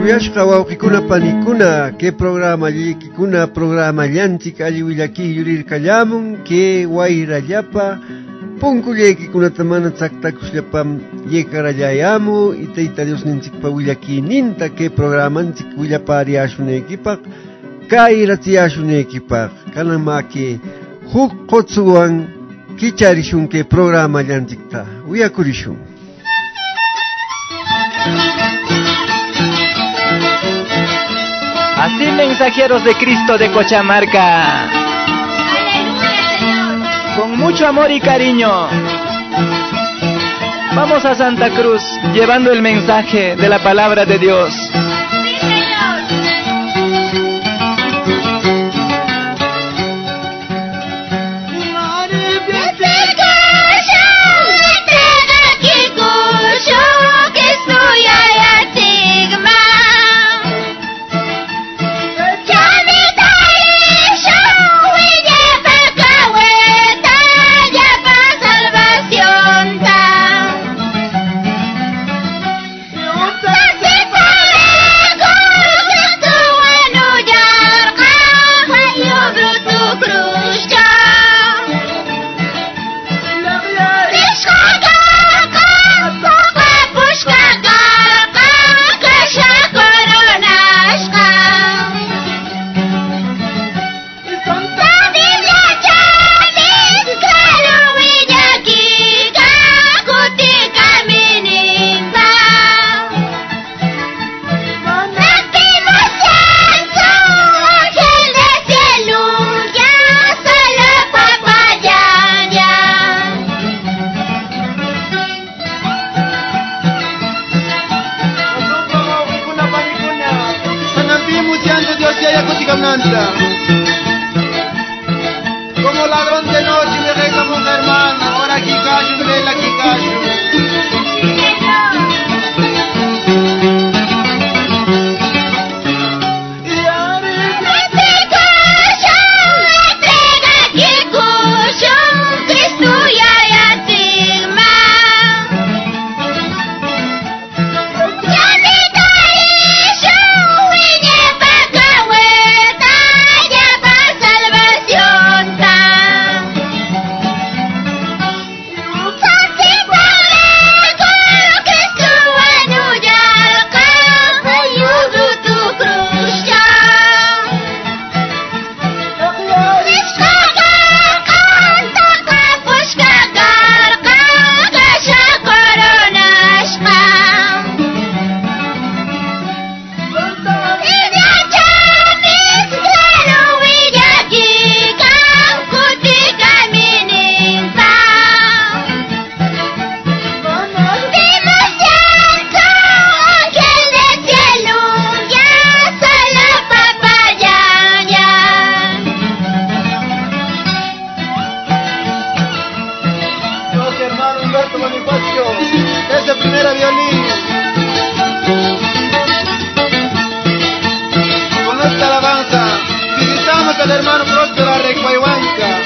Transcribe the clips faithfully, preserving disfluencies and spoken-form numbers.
Kuyashqa wawqikuna panikuna que programa llikikuna programa llanchik alli willaki yurirkallamun que wayrallapa punkullaykikunata mana tzaqtakushllapam yekarallayamu y tayta Dios ninchikpa willakininta que programanchik willapariashunaykipaq kayrachiyashunaykipaq kananmaki huk qotsuwan kicharishun que programa llanchikta wiyakurishun. Así, mensajeros de Cristo de Cochamarca. ¡Aleluya, Señor! Con mucho amor y cariño, vamos a Santa Cruz llevando el mensaje de la palabra de Dios. ¡Sí, Señor! Como ladrón de noche me reclamó un hermano, ahora aquí callo, vela aquí callo. Ese primera violín. Con esta alabanza visitamos al hermano Próspero Arrecuayhuanca.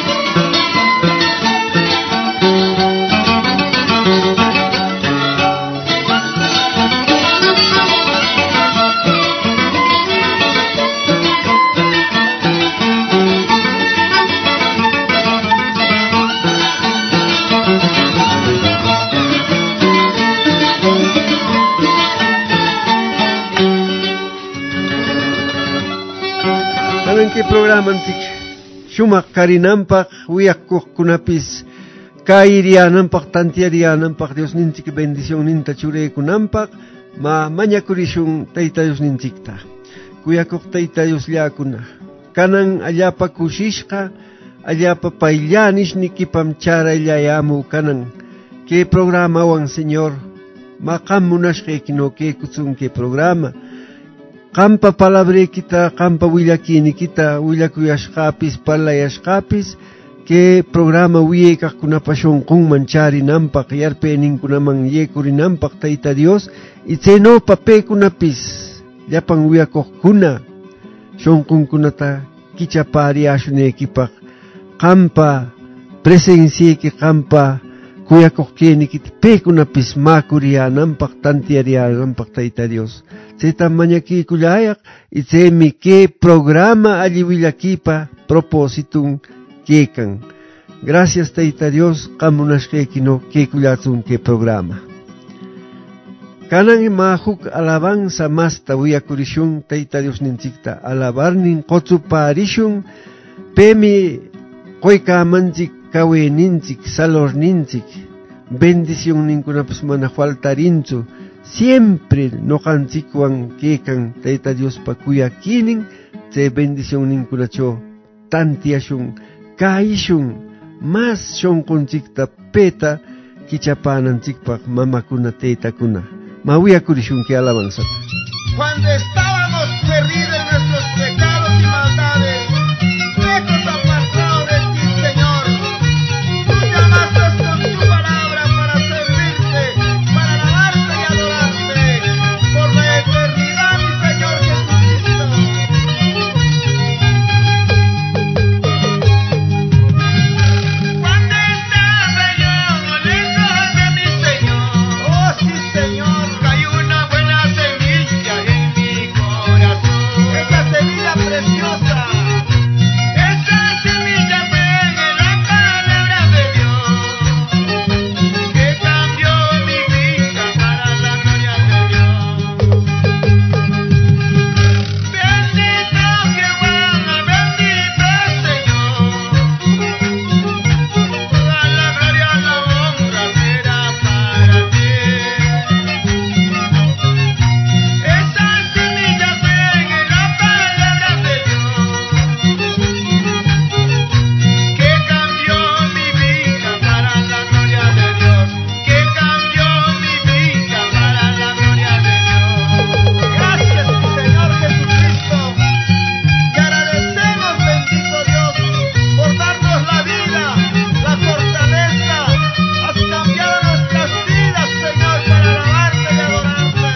Que programanchik shumaq karinanpaq wiyakuqkunapis kairiananpaq tantiariananpaq Dios ninchik bendición ninta churaykunanpaq ma mañakurishun tayta Dios ninchikta kuyakuq tayta Dios llakuna kanan allapa kushishqa allapa payllanish nikipam charallayamu kanan que programawan Señor ma qam munashqaykino que kutsun que programa Qampa palabreykita, qampa willakinikita, willakuyashqapis, parlayashqapis, que programa wiyaykaqkunapa shunqunman charinanpaq, yarpayninkunaman yaykurinanpaq tayta Dios, y chaynopa paykunapis, llapan wiyakuqkuna, shunqunkunata kichapariashunaykipaq, qampa presenciayki, qampa kuyakoqkinikit pekunapis makuriyananpaq tantiariyananpaq Tayta Dios. Chayta mañakikullayak y chaymi que programa alli willakipa propósitun kekan. Gracias Tayta Dios qamunashqaykino kekullatzun que programa. Kanan mahuk alabanza masta wiyakurishun Tayta Dios ninchikta alabarnin qotsuparishun pemi qoykamanchik kaweninchik salorninchik bendición ninkunapas mana faltarinchu siempre noqanchikwan kekan Tayta Dios pa kuyakinin chay bendición ninkunacho tantiashun kaishun mas shonqunchikta peta kichapananchikpaq mamakuna taytakuna mawiyakurishun que alabanzata. Cuando estábamos perdidos en nuestros pecados y maldades, lejos apartados de ti, Señor, tú llamaste con tu palabra para servirte, para alabarte y adorarte por la eternidad, mi Señor Jesucristo. Cuando estaba yo lejos de mi Señor, oh sí, Señor, cayó una buena semilla en mi corazón. Esa semilla preciosa, esa semilla fue en la palabra de Dios, que cambió mi vida para la gloria de Dios. Bendito Jehová, bendito Señor, toda la gloria, la honra será para ti. Esa semilla fue en la palabra de Dios, que cambió mi vida para la gloria de Dios, que cambió mi vida para la gloria de Dios. Gracias, mi Señor Jesucristo. Te agradecemos, bendito Dios, por darnos la vida, la fortaleza. Has cambiado nuestras vidas, Señor, para alabarte y adorarte.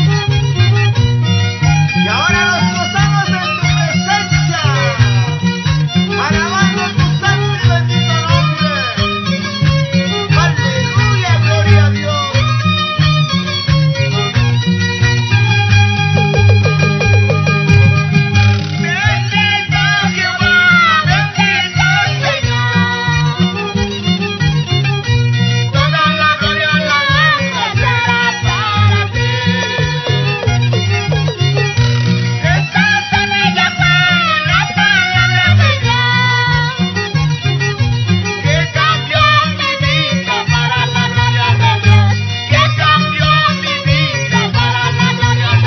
Y ahora nos gozamos en tu presencia, alabando tu santo y bendito nombre. Aleluya, gloria a Dios. Bendito Jehová, bendito Señor, toda la gloria, la honra será para ti. Esta semilla fue la palabra de Dios, que cambió mi vida para la gloria de Dios, que cambió mi vida para la gloria de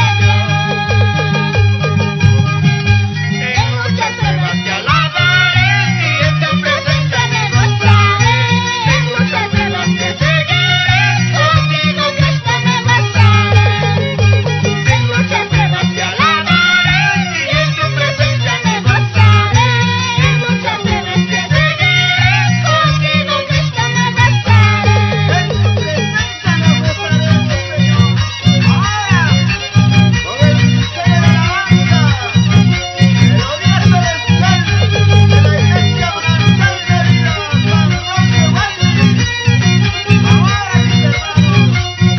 Dios. En muchas pruebas te alabaré y en tu presencia me gozaré. En muchas pruebas te seguiré, contigo Cristo me gozaré. En muchas pruebas te alabaré y en tu presencia me gozaré. En muchas pruebas te seguiré, contigo Cristo me gozaré. En tu presencia nos gozaremos, Señor. Ahora, con el ministerio de alabanza, melodía celestial de la iglesia Brancal de Vida, San Roque Valle. Ahora, mis hermanos,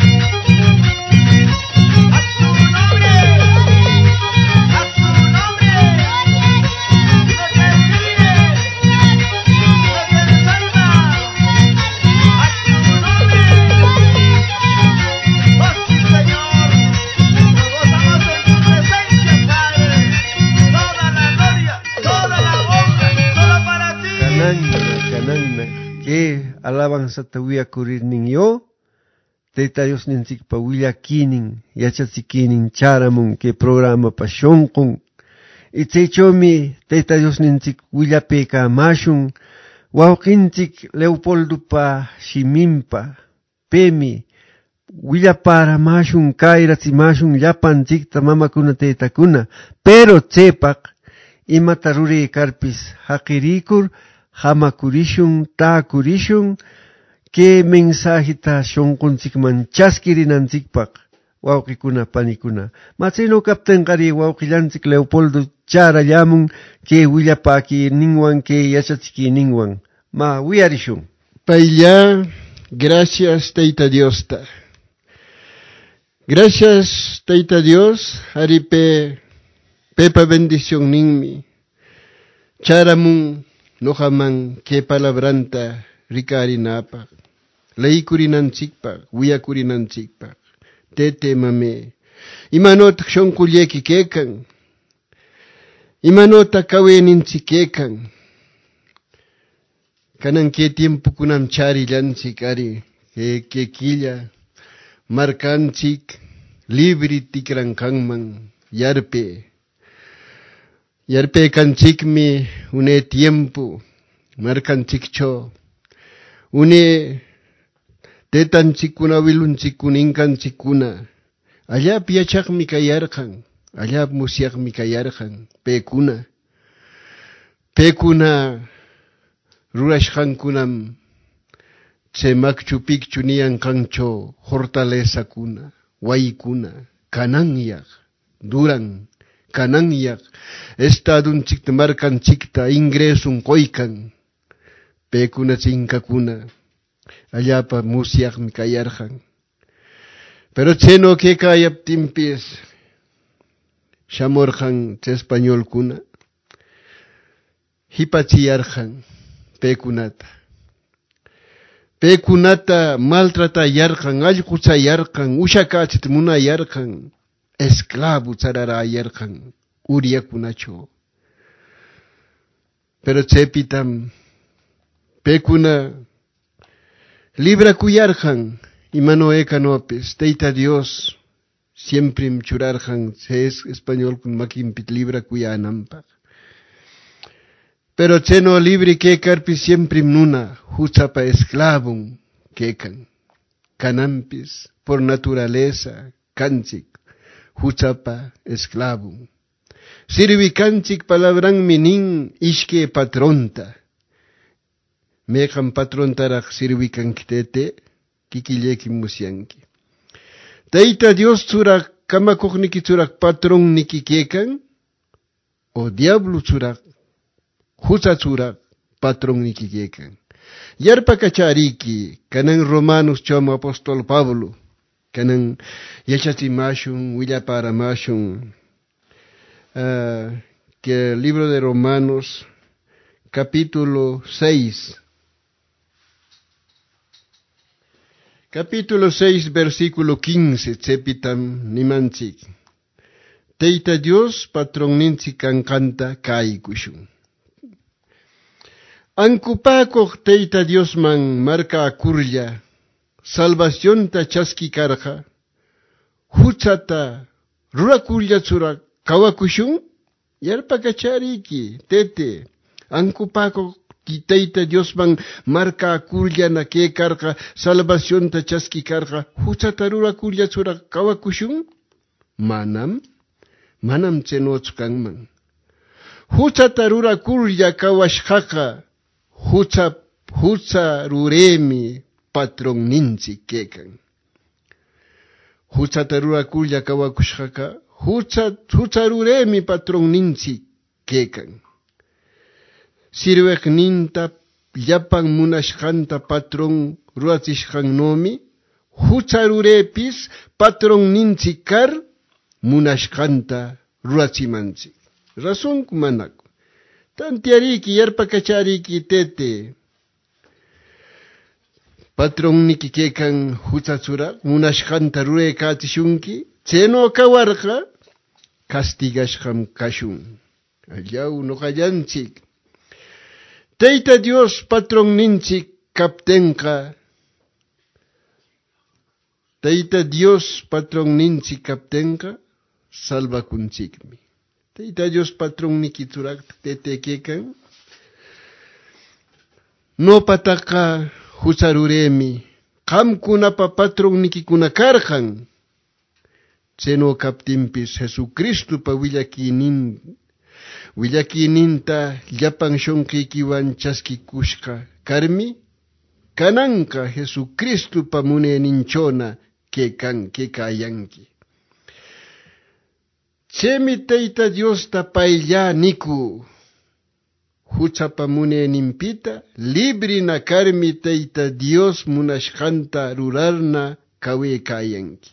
a su nombre, a su nombre, Dios bendiga, Dios bensalva, a su nombre. Oh sí, Señor, nos gozamos en tu presencia, Padre. Toda la gloria, toda la honra, solo para ti. Kananna, kananna, que alabanza te voy a ocurrir yo, Tayta Dios ninchik pa willakinin, yachachikinin, charamun, que programa pa shonkun, y chaychomi Tayta Dios ninchik willapeka mashun, wawqinchik Leopoldo pa shiminpa, pemi, willapara mashun, kairati mashun, llapanchikta mamakuna taytakuna, pero chaypaq imata rurey karpis haqirikur, hamakurishun, taakurishun, que mensajita shonqunchikman chaskirinanchikpaq wawqikuna panikuna. Machayno kaptinqari wawqillanchik Leopoldo charallamun que willapaki ninwan que yachachiki ninwan. Ma wiyarishun. Paylla Gracias, Teita Diosta. Gracias, Teita Dios, aripe pepa bendición ninmi. Charamun nojaman que palabranta ricarinapa. Leikurinanchikpa, wiyakurinanchikpa. Tete mame. Imanota shonkulleki kekan. Imanota kaweninchik kekan. Kanan que tiempo kunam chari llanchik ari que que quilla marcanchik libri tikran kanman yarpe yarpe kanchikmi une tiempo marcanchik cho une tetanchik kuna wilunchik kuninkanchik kuna allá piachakmi kayarkan allá musyakmi kayarkan pekuna pekuna rurashqankunam che makchu pikchu niyan kancho fortaleza kuna, waykuna, kananyaq, duran, kananyaq, estadunchikta markanchikta ingresun qoykan, pekuna chinkakuna, allapa musyaqmi kayarqan. Pero cheno que kayaptimpis, shamorqan che español kuna, hipachiyarqan. Pekunata. Pekunata maltrata yarkan, allqucha yarkan, ushakachit muna yarkan, esclavo charara yarkan, uriakunacho. Pero chepitam, pekuna, libra kuyarkan, imano ekanopes, teita Dios, siempre mchurarjan, se es español kun makimpit libra kuyanampa. Pero cheno libre que carpi siempre nuna, huchapa esclavum quecan. Canampis, por naturaleza, canchic, huchapa esclavum. Sirvi canchic palabran minin, ishke patronta. Mejan patrontarak sirvi cankitete, kikileki musyanki. Teita Dios churak, kamakokniki churak patron niki quecan, o diablo churak, Huchachurak patron nikiyekan. Yarpa kachariki, kanan Romanos chamo apóstol Pablo, kanan yachatimashun, willaparamashun, uh, que el libro de Romanos, capítulo seis, capítulo seis, versículo quince, chepitam nimanchik. Teita Dios patron ninchik kankanta kaikushun. Ankupakok teita Dios man marca akurlla, salvación ta chaski karja, huchata rurakurlla chura kawakushun, yarpa kachariki, tete, ankupakok teita Dios man marca akurlla na que karja, salvación ta chaski karja, huchata rurakurlla chura kawakushun, manam, manam chenochkanman. Huchata rurakurlla kawashkaka, Hucha, hucha ruremi patron ninchi kekan. Hucha tarura kuya kawakushaka. Hucha, hucha ruremi patron ninchi kekan. Sirvek ninta yapan munashkanta patron ruatishkan nomi. Hucha rurepis patron ninchi kar munashkanta ruachimanchi. Razón kumanak. Tantiariki, yarpa kachariki, tete. Patron niki kekan huchatsura, munashkanta rure katishunki, cheno kawarka, castigashkam kashun. Allau no kayanchik. Teita Dios patron ninchik kaptenka. Teita Dios patron ninchik kaptenka, salva kunchikmi. Teita Dios patron nikiturak tete kekan. No pataka hucharuremi. Kam kunapa patron nikikuna karjan. Cheno kaptimpis Jesucristo pa willakinin. Willakininta llapan shonkikiwan chaskikushka. Karmi kananka Jesucristo pa muneninchona kekan kekayanki. Chemi teita Dios ta pailla niku. huchapa munenimpita librina karmi tayta Dios munashqanta rurarna kawekayanki.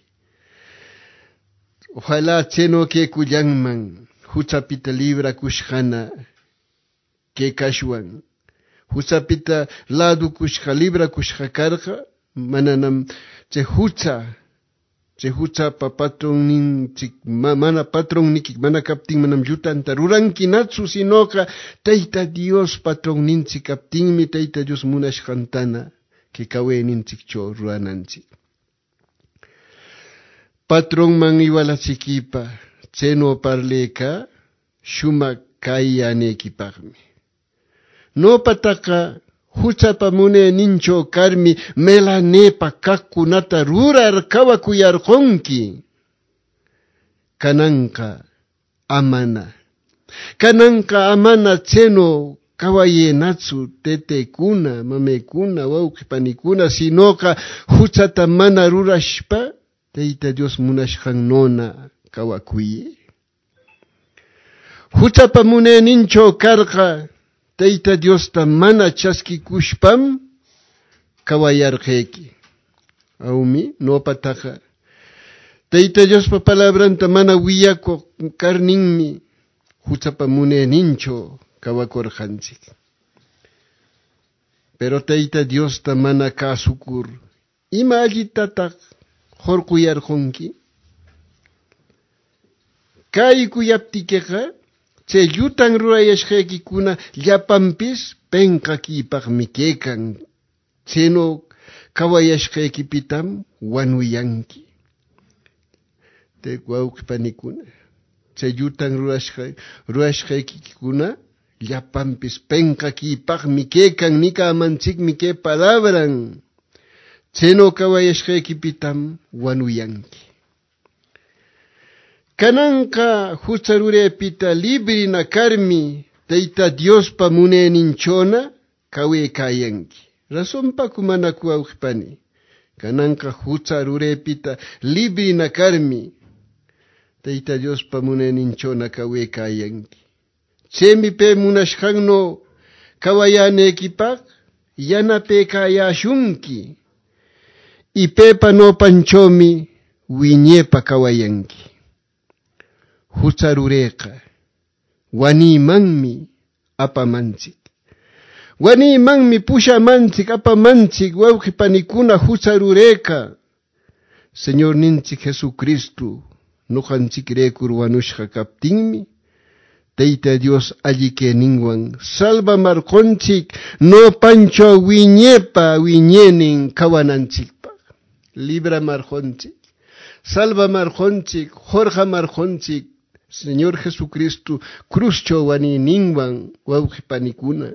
Ojalá cheno que kuyanman huchapita libra kushkana que kashwan. Huchapita ladu kushka libra kushka karka mananam che hucha che hucha pa patron ninchik mana patron nikik mana kaptin manam yutanta ruranki natsu sinoka tayta Dios patron ninchik kaptin mi tayta Dios munashkantana que kawe ninchik cho rurananchik. Patron man iwala chikipa cheno parleka shumak kayanekipakmi. No pataka huchapa mune nincho karmi melanepa kakunata rurar kawakuyarqonki. Kananka amana. Kananka amana cheno kawayenatsu tetekuna, mamekuna, wawqipanikuna, sinoka huchata mana rurashpa tayta Dios munashqan nona kawakuye. Huchapa mune nincho karqa tayta Dios ta mana chaskikushpam kawayarqeki. Aumi no pataka. Tayta Dios pa palabranta mana wiyako karninmi huchapa mune nincho kawakorqanchik. Pero tayta Dios ta mana kasukur ima allitataq horquyarqonki. Kay kuyaptikeqa che yutan rurayashqaykikuna llapanpis penkakipaqmi kekan. Cheno kawayashqaykipitam wanuyanki. Te wawqipanikuna. Che yutan rurashqaykikuna llapanpis penkakipaqmi kekan nikamanchikmi ke palabran. Cheno kawayashqaykipitam wanuyanki. Kananka hucharurepita librina karmi tayta Dios pa muneninchona kawekayanki. Razón pa kumana kuawqpani. Kananka hucharurepita librina karmi tayta Dios pa muneninchona kawekayanki. Chemi pe munashqanno kawayanekipaq yanape kayashunki. Y pepa no panchomi wiñepa kawayanki. Hucharureka wanimanmi apamanchik. Wanimanmi pushamanchik apamanchik wawqipanikuna hucharureka. Señor ninchik Jesucristo nuqanchik rekur wanushqa kaptinmi tayta Dios allike ninwan salva marqonchik no pancho wiñepa wiñenin kawananchikpa. Libra marqonchik, salva marqonchik, jorja marqonchik. Señor Jesucristo, cruzcho wani ningwan wawqipanikuna.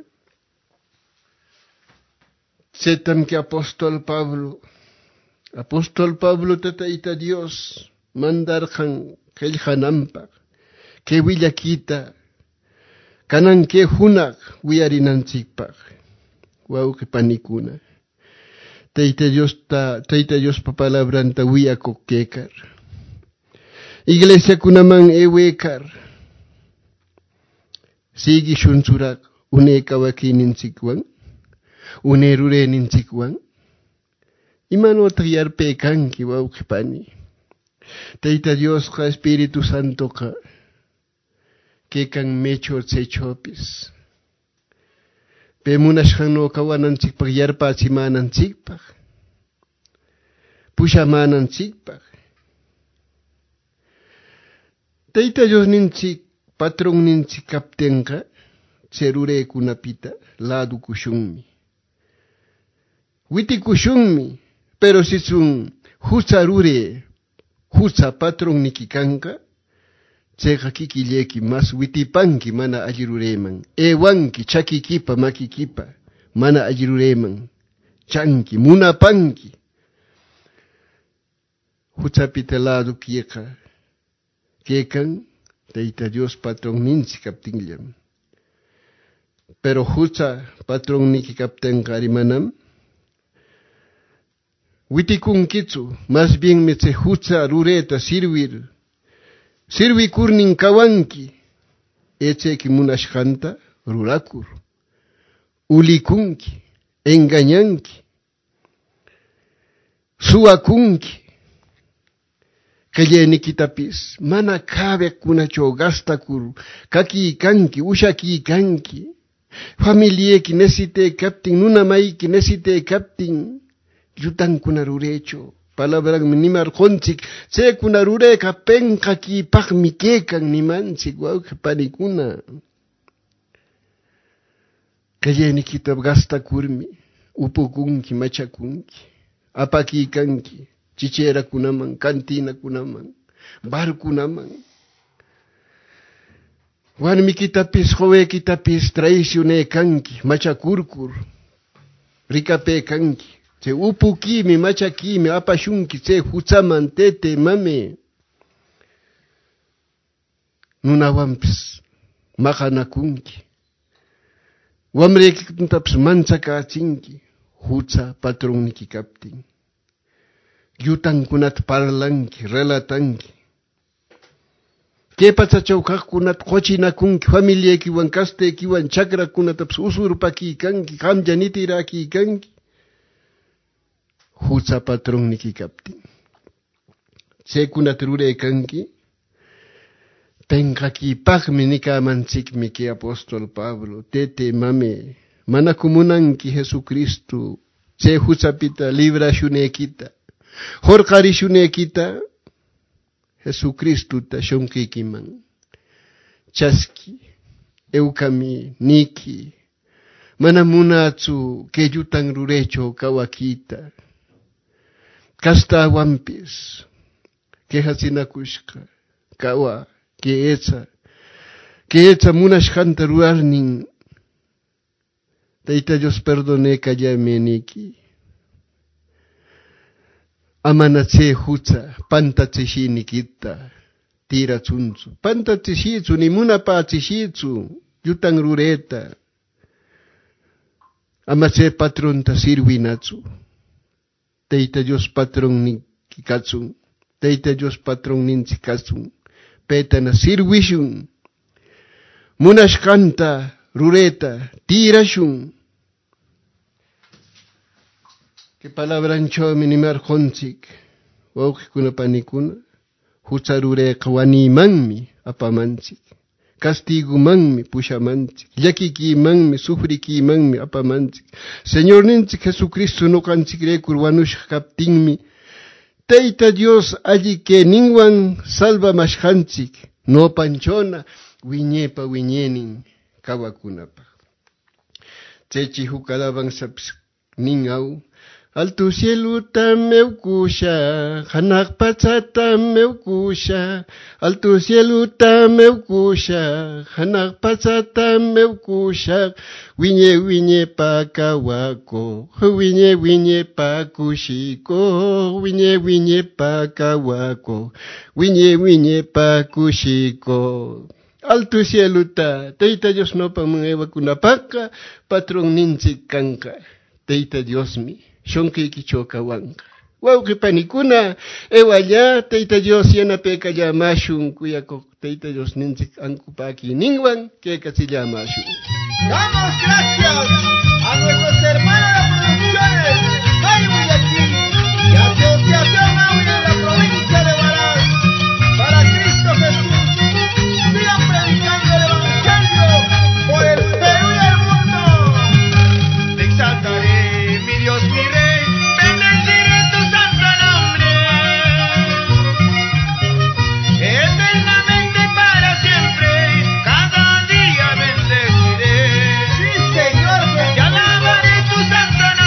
Setam que apóstol Pablo, apóstol Pablo tataita Dios, mandarjan qillhanampa, que willakita, kanan que hunak wiyarinanchikpaq, wawqipanikuna. Tayta Dios ta, tayta Dios pa palabranta wiyakok kekar. Iglesia kunaman ewekar. Sigi shunsurak une kawakininchikwan, une rureninchikwan. Imanotaq yarpekanki wawqipani. Tayta Dios ka Espíritu Santo ka kekan mecho tsechopis. Pe munashqanno kawananchikpaq yarpachimananchikpaq. Pushamananchikpaq. Tayta Dios ninchik patron ninchik kaptenqa cherurekunapita ladu kushunmi. Witi kushunmi, pero si sun hucharure hucha patron nikikanka cheqa kikilleki mas witipanki mana allirureman. Ewanki chakikipa makikipa mana allirureman. Chanki munapanki. Huchapita ladu kieqa kekan tayta Dios patron ninchi kaptinllam. Pero hucha patron niki kaptenqa arimanam witikunkitsu, más bien me che hucha rureta sirvir. Sirvi kurnin kawanki, echeki munashqanta rurakur, ulikunki, engañanki, suakunki, kallenikitapis mana kabe kunacho gastakur, kaki kanki, ushaki kanki, familieki nesite kaptin, nuna maiki nesite kaptin, yutan kuna rurecho, palabra minimar konchik, se kuna rureka penka ki pak mikekan nimanchik, wau panikuna. Kallenikita gastakurmi, upukunki, machakunki, apaki kanki, chichera kunaman, cantina kunaman, bar kunaman. Warmikitapis, jovenkitapis traicione kanki, machakurkur, rikape kanki, se upukimi, machakimi, apashunki, se huchaman, tete, mame. Nunawampis, makanakunki. Wamrekitaps manchakachinki, hucha patronniki kaptin. Yutan kunat parlanki, relatanki. Que pachachaw kunat cochinakunki, familia kiwan kaste kiwan chakra kunataps usurpaki kanki, hamjanitiraki kanki. Hucha patronniki kaptin. Se kunat rure kanki. Penkaki pakmi nikamanchikmi que apóstol Pablo, tete mame, mana kumunanki Jesucristo, se huchapita libra shunekita, horkari shunekita, Jesucristo ta shonkikiman, chaski, eukami, niki, mana munatsu que yutan rurecho kawakita, kasta wampis, que hasinakushka, kawa, que echa, que echa munashkanta ruarnin, Tayta Dios perdone kallame niki. Amanache hucha, pantachishinikitta, tira chunchu. Pantachishichu, ni munapachishichu, yutan rureta. Amache patronta sirwinachu. Tayta Dios patron niki kachun. Tayta Dios patron ninchi kachun. Petana sirwishun, munashkanta, rureta, tirashun. Que palabra ancho minimar honchik, wauqikuna panikuna, hucharure kawanimanmi apamanchik, castigumanmi pushamanchik, llakikimanmi, sufrikimanmi apamanchik. Señor ninchik Jesucristo no kanchik rekur wanush kaptinmi, Tayta Dios allí que ningwan salva mashkanchik, no panchona, wiñepa wiñenin, kawakunapa. Chechi hukalaban saps ningau, altu cielo tameukusha, hanak pachata meukusha, altu cielo tameukusha, hanak pachata meukusha, wiñe wiñe pa kawako, wiñe wiñe pa kushiko, wiñe wiñe pa kawako, wiñe wiñe pa kushiko. Altu cielo ta, Tayta Dios no pa mga kunapaka, patron ninchik kanka, Tayta Dios mi. Shonke kichoka wanka. Wauki panikuna, ewaya, Tayta Dios yana peka yamashun, kuyako Tayta Dios ninchik ankupaki ningwan, que kasi yamashun. Damos gracias a nuestros hermanos de producciones, Jaime y aquí, y Asociación Audio de la provincia de Huaraz, para Cristo Jesús. Sigan predicando el Evangelio por el Perú y el mundo. Te exaltaré, mi Dios, mi Rey, bendeciré tu santo nombre. Eternamente y para siempre, cada día bendeciré. Sí, Señor, te alabaré tu santo nombre.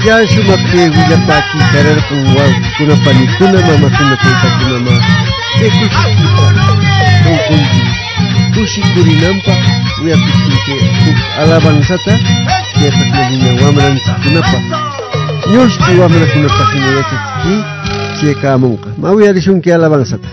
ya shumaq que willapaki kararqun wawqikuna panikuna mamakuna taytakuna que kushikita tunkunki kushikurinanpaq wiyakuchinki huk alabanzata chaypaqña wamranchikkunapaq ñullqi wamrakunapaqhina yachachiki chaykamunqa ma wiyarishunki alabanzata.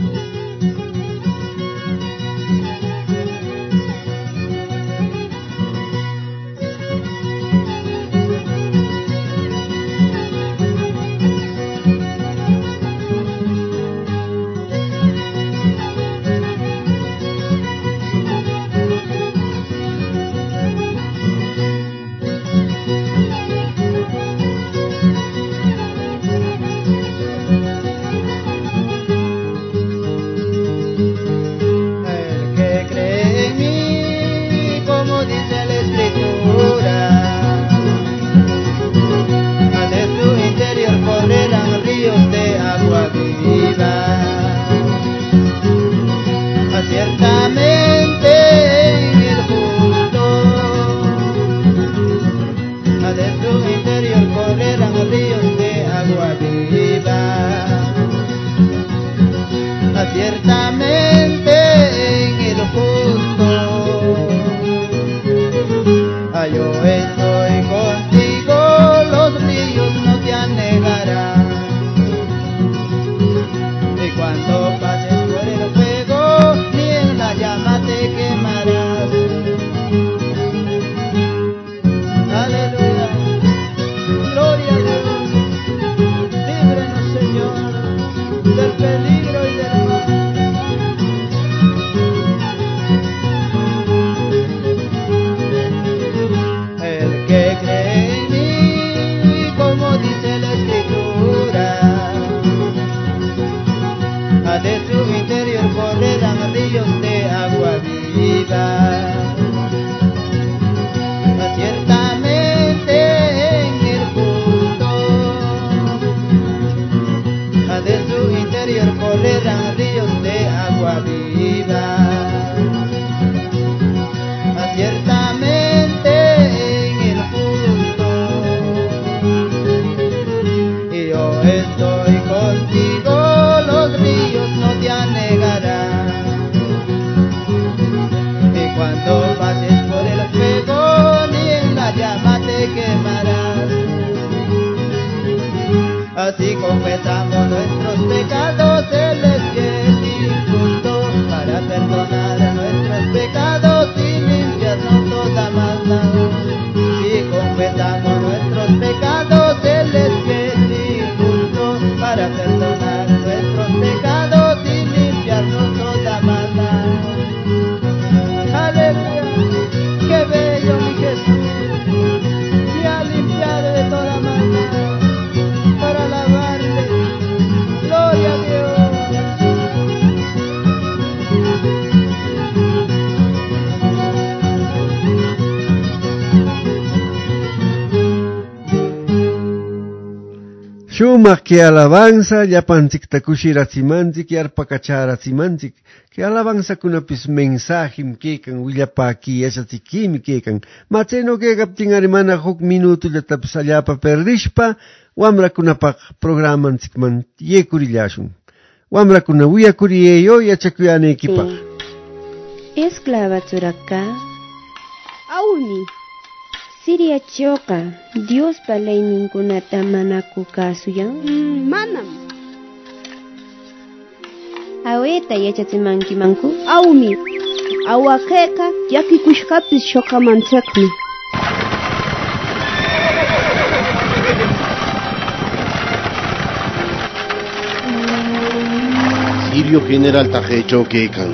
Así confesamos nuestros pecados, Él es fiel y justo para perdonar nuestros pecados y limpiarnos toda maldad. Si confesamos nuestros pecados, Él es fiel y justo para perdonar nuestros pecados y limpiarnos toda maldad. Aleluya, qué bello mi Jesús, me ha limpiado de toda maldad. Para alabarle, gloria a Dios. Shumaq que alabanza llapanchikta kushirachimanchik yarpakacharachimanchik que alabanza kunapis mensajim kekan willapaki yachachikimi kekan ma chayno kekaptin ari mana huk minutullatapis allapa perdishpa wamrakunapaq programanchikman yekurillashun wamrakuna wiyakuriyeyo yachakuyaneykipaq. Esclava churaka Auni. Siriachoqa Dios palayninkunata manaku kasuyan Mm, manam. aweta yachachimankimanku Aumi. Awakeka yakikushkapis shokamanchakmi. Sirio General Tajecho Kekan.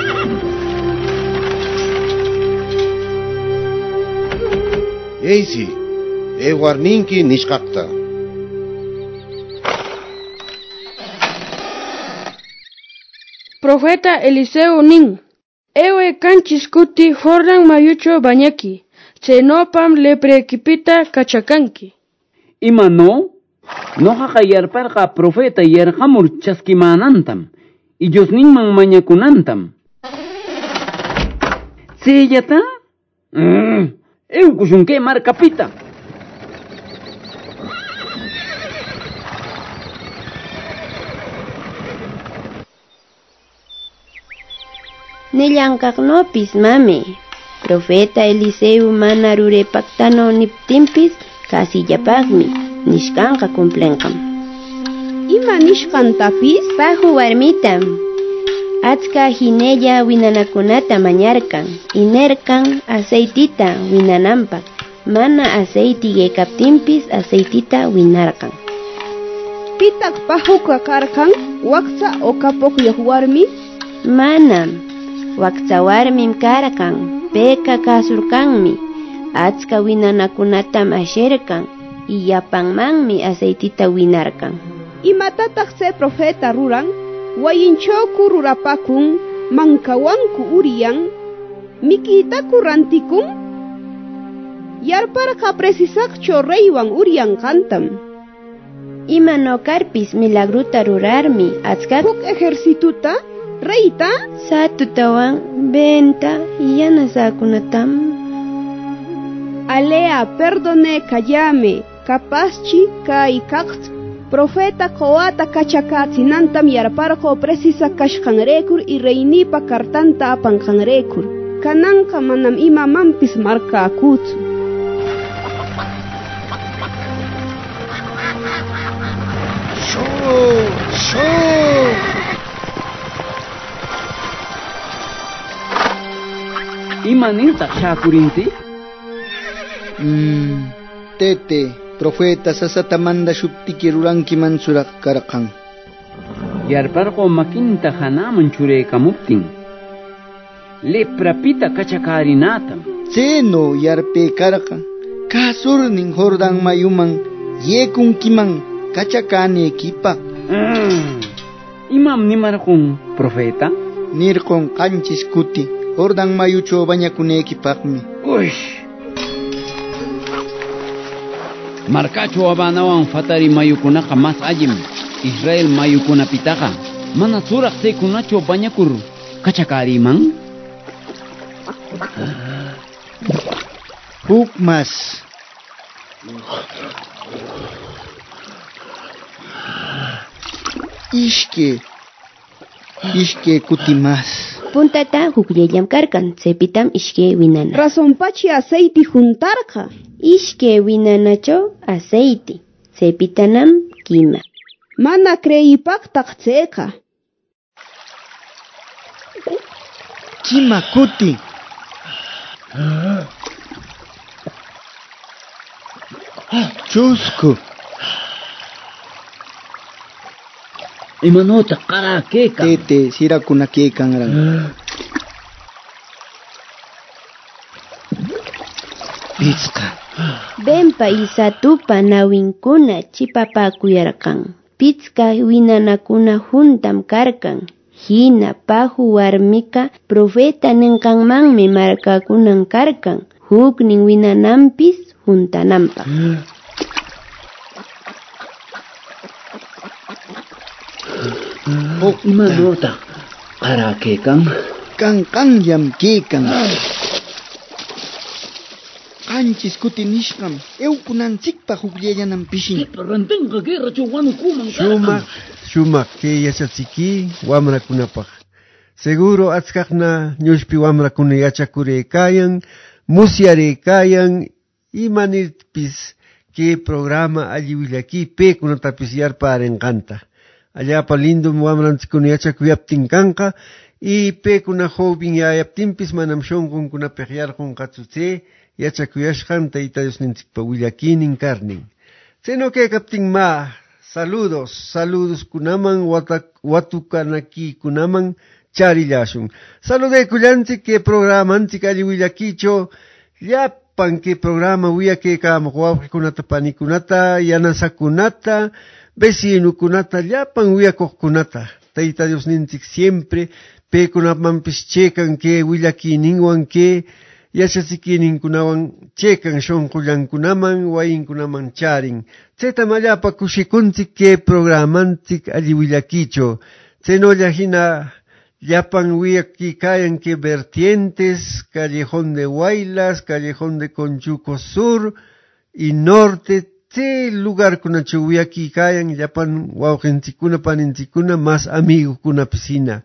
Eisi, e warninki nishkakta. Profeta Eliseo nin, ewe kanchis kuti Jordan mayucho bañaki, chenopam leprekipita kachakanki. Ima no, no haqayarparqa profeta yarqamur chaskimanantam, y Diosninman mañakunantam. Sillata? Mm. Eu kushunke markapita. Nillankaqnopis mami. Profeta Eliseo mana rurepaktano niptinpis kasillapaqmi nishkanqa cumplenqam. Ima nishkantapis? Pahu warmitam. Atska hinella winanakunata mañarkan. Inerkan aceitita winanampak. Mana aceiti gekaptinpis aceitita winarkan. Pitak pahuka karkan waksa o kapuqyuq warmi? Manam. Waksa warmim karkan. Peka kasurkanmi. Atska winanakunatam asherkan. Iyapanmanmi aceitita winarkan. Imatatak se profeta ruran? Wayinchoku rurapakun, mankawanku uriyan, mikitaku rantikun? Yarparqa precisaqchu reywan uriyan kantam. Ima no karpis milagruta rurarmi, atzka huk ejercituta, reyta, satutawan, benta, yanasakunatam. Alea perdone kallame, kapaschi kay kaqt, profeta qoata kachakatsinantam yarparqo precisa kashqanrekur y reynipa kartanta apanqanrekur. Kananqa manam ima mampis markakutsu. Shoo, shoo. Imanirtaq shakurinsi? Mm, tete, profeta sasatamanda shuptiki ruranki mansurak karqan. Yarparqo makinta hanaman churaykamuptin. Leprapita kachakaarinatam. Seno yarpe karqa. Kasurnin Jordan mayuman yekunkiman kachakanekipa. Mm. Imam nimarqun profeta? Nirqon qanchis kuti Jordan mayucho bañakunekipaqmi. Uish. Marcacho abanawan fatari mayukunaqa mas allim Israel mayukunapitaqa mana suraq saykunachu bañakur kachakariman. Huk mas. Ishke. Ishke kuti mas. Puntata hukllallam karkan, sepitam ishke winana. Razonpachi aceiti juntarqa. Ishke winanacho aceiti, sepitanam kima. Mana creipaqtaq tseqa. Kima kuti. Chusku. Imanota qara keka. Tete sirakuna kekanran. Pizka. Bempa y satupa nawinkuna chipapakuyarkan. Pizka winanakuna juntam karkan. Hina pahu warmika profeta ninkanmanmi markakunan karkan. Huknin winanampis juntanampa. Oh, Imanota qara kekan. Kan kan yam kekan. Anchis kuti nishkam. Eukunanchikpa hukllallanan pishin. Rantinqa guerrachu wanukuman. Shumaq, shumaq kay yachatsiki wamrakunapaq. Seguro atzkaqna ñushpi wamrakuna yachakuraykayan, musyaraykayan, imanirpis que programa alli willaki pekunatapis yarparinqanta. Allapa lindo wamranchikuna yachakuyaptin kanqa y pekuna joven yayaptinpis manam shonqunkunapiq yarqunqachu tse yachakuyashqan Tayta Diosninchikpa willakinin karnin. Tseno kaykaptin ma, saludos, saludos kunaman, watukanaki kunaman charillashun. Saludaykullanchik que programanchik alli willakicho, llapan que programa wiyakaykamuq wawqikunata, panikunata, yanasakunata, vecinukunata, llapan wiyakuqkunata. Tayta Diosninchik siempre pekunamanpis chekan que willakininwan que yachachikininkunawan chekan shonqullankunaman wayinkunaman charin. Chaytam allapa kushikunchik que programanchik alli willakicho. Chaynolla hina llapan wiyakikayan que vertientes, Callejón de Huaylas, Callejón de Conchuco Sur y Norte, chay lugarkunachu wiyakikayan llapan wawqinchikuna paninchikuna mas amigukuna pisina.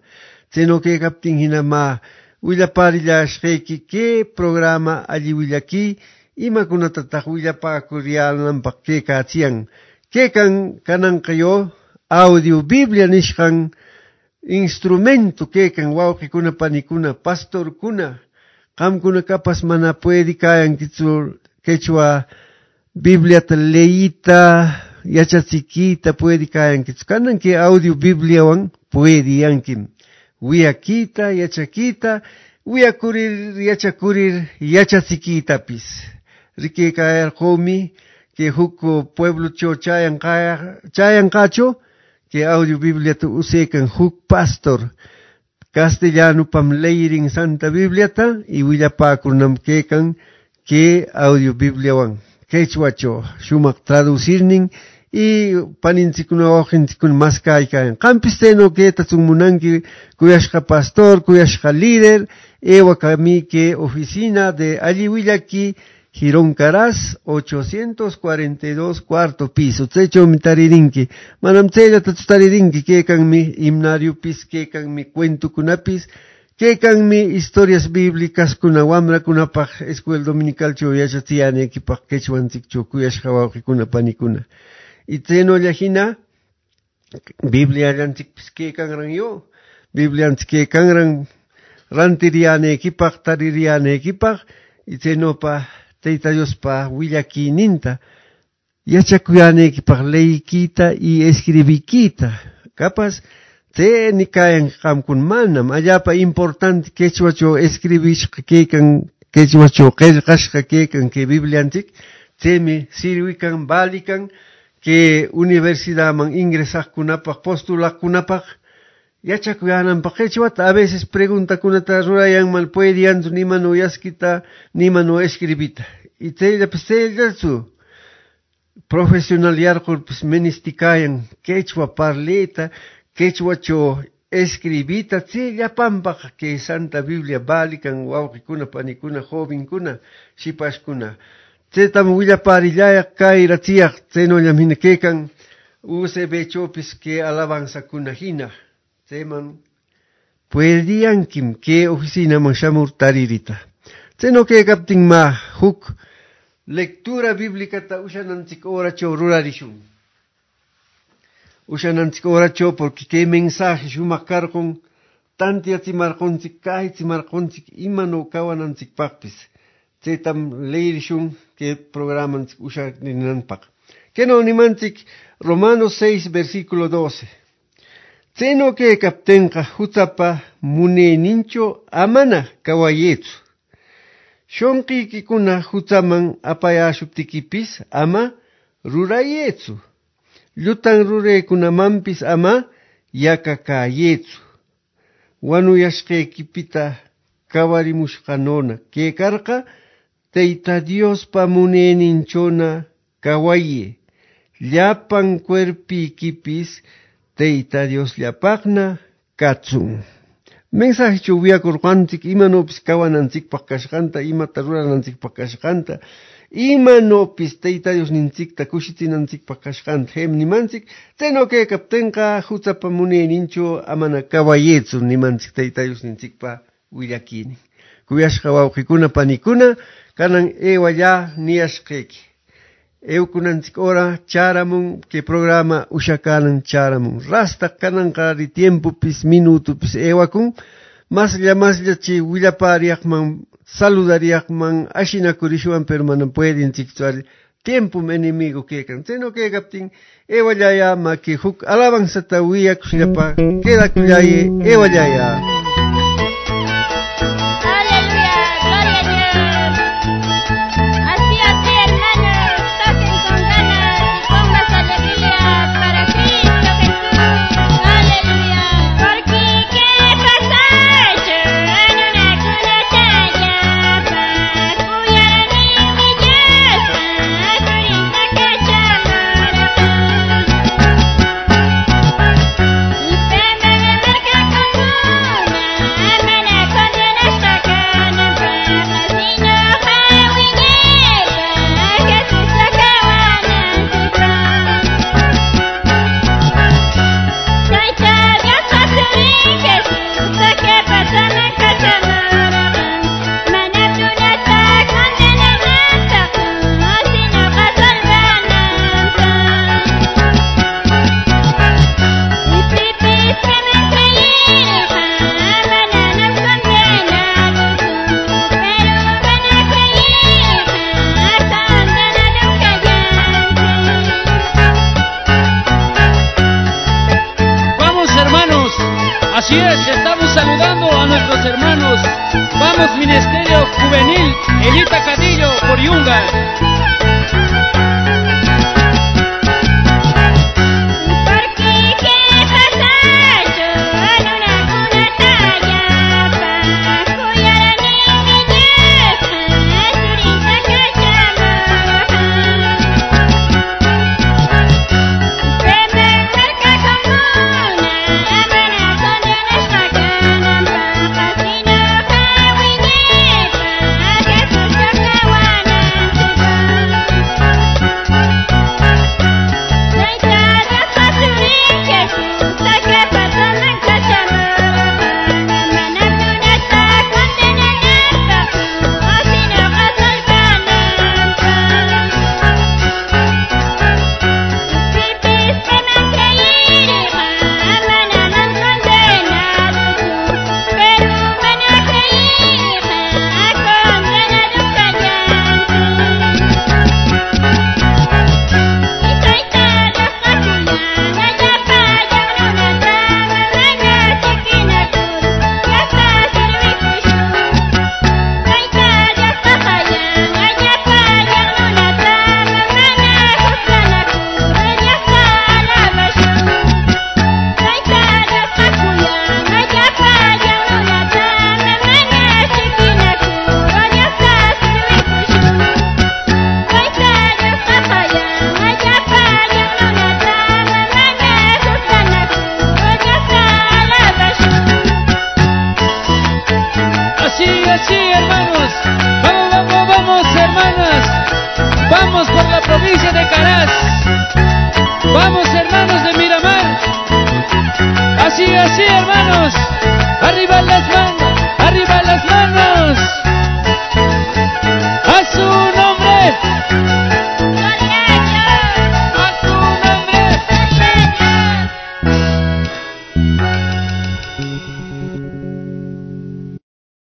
Tseno que captin hinama willaparillaashqayki que programa alli willaki imakunatataq willapakurialnanpaq kaykachiyan. Kaykan kananqayo audio Biblia nishqan instrumento kaykan wawqikuna panikuna pastorkuna qamkuna kapas mana puedi kayankitsu quechua Bibliata leyita yachachikita puedi kayankitsu kanan que audio Bibliawan puedi yankim wiyakita yachakita wiyakurir yachakurir yachachikitapis riki kayarqomi que huko pueblo cho chayan kaya chayan kacho que audio Biblia tu usekan huk pastor castellano pam leiring Santa Bibliata y willapakurnam kekan que audio Biblia wan quechuacho shumak traducirning y paninchikuna ojinchikuna mas kaykan qampisteno que tatsunmunanki kuyashqa pastor kuyashqa líder ewa kami que oficina de alli willaki Girón Caraz, ochocientos cuarenta y dos, cuarto piso. Tsecho mi taririnki. Manam tsela tatu taririnki. Kekan mi himnario pis, kekan mi cuento kunapis, kekan mi historias bíblicas kuna wamra kunapaj, escuela dominical cho yachatiane ekipaj quechuantik cho kuyash hawauki kuna panikuna. Y tseno yajina, Biblia yantik pis kekan ran yo, Biblia yantik kekan ran rantiriane ekipaj, taririane ekipaj, y tseno pa, Teita Dios pa willaki ninta yachakuyane ki parleikita y escribikita capaz te ni kayan qamkun manam allapa importante quechuacho escribish kekan quechuacho qillqashqa kekan que bibliantik temi sirwikan balikan que universidad man ingresaqkunapaq postulaqkunapaq yachakuyananpaq quechuata a veces pregunta kunata rurayan mal puediantu nimano yaskita nimano escribita y tella pues tellachu profesionaliyar pues menistikayan quechua parleta quechuacho escribita tellapampaq que Santa Biblia balikan wawqikuna panikuna jovenkuna shipashkuna tetam willaparillaya kayrachiyaq tsenollam hina kekan U C B chopis que alabanza kuna hina Teman puediankim que oficina man shamur taririta. Tseno que captin ma huk lectura bíblica ta ushanantik oracho rurarishun. Ushanantik oracho porque que mensaje shumakarkon tanti atimarkontik kai timarkontik imano kawanantik pakpis. Tsetam leirishun que programantik ushaninanpak. Que no nimantik Romanos seis versículo doce. Tseno que kaptenka hutapa mune nincho amana kawayetsu. Shonki kikuna hutaman apayashuptikipis ama rurayetsu. Lutan rure kuna mampis ama yakakayetsu. Wanu yashke kipita kawarimushkanona. Que karka teita Dios pa mune ninchona kawaye. Llapan cuerpi kipis Teita Dios llapaqna katsun. Mensaje chuvia kurqantik imanopis kawanantik pakashqanta imata ruranantik pakashqanta imanopis Teita Dios ninchikta kushitinantik pakashqanta hem nimantik tseno que kaptenqa hutsapa mune nincho amana kawayetsu nimantik Teita Dios ninchikpa willakini. Kuyashqa wawqikuna panikuna kanan ewa ya niyashqeki. Eukunantik ora charamun que programa ushakanan charamun rasta kanan kari tiempo pis minuto pis ewakun maslla maslla chi willapariaqman saludariaqman ashinakurishuan pero manan pueden tiktuar tiempo enemigo kekan tseno que kaptin ewallaya ma que huk alabanzata wiyakushllapa queda kullaye ewallaya. Thank you. Así es, estamos saludando a nuestros hermanos. Vamos, Ministerio Juvenil, Elita Cadillo, por Yunga. Vamos por la provincia de Caraz.